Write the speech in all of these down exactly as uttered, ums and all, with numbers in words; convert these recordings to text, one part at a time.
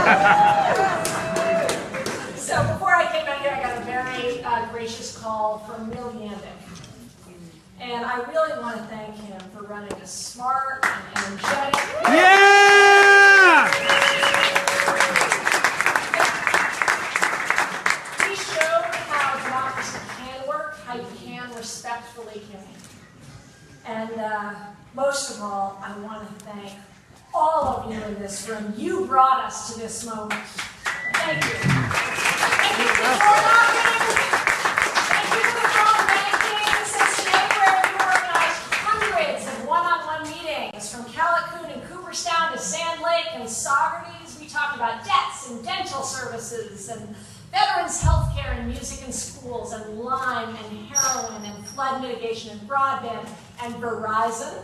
So before I came out here, I got a very uh, gracious call from Bill Yandick. And I really want to thank him for running a smart and energetic. Yeah! He showed how democracy can work, how you can respectfully campaign. And uh, most of all, I want to thank all of you in this room. You brought us to this moment. Thank you. Thank you for the walking. Thank you for the phone banking. Since January, we organized hundreds of one-on-one meetings from Callicoon and Cooperstown to Sand Lake and Saugerties. We talked about debts and dental services and veterans health care and music in schools and Lyme and heroin and flood mitigation and broadband and Verizon.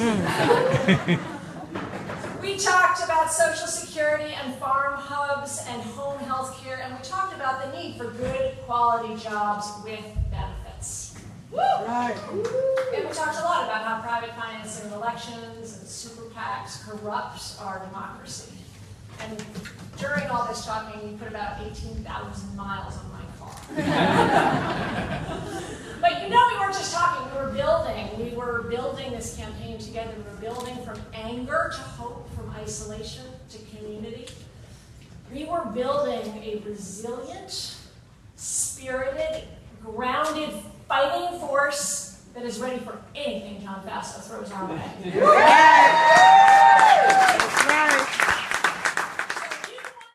We talked about Social Security and farm hubs and home health care, and we talked about the need for good quality jobs with benefits. Woo! Right. And we talked a lot about how private financing of elections and super PACs corrupts our democracy. And during all this talking, you put about eighteen thousand miles on my car. But you know, we weren't just talking, we were building. We were building this campaign together. We were building from anger to hope, from isolation to community. We were building a resilient, spirited, grounded, fighting force that is ready for anything John Faso throws our way.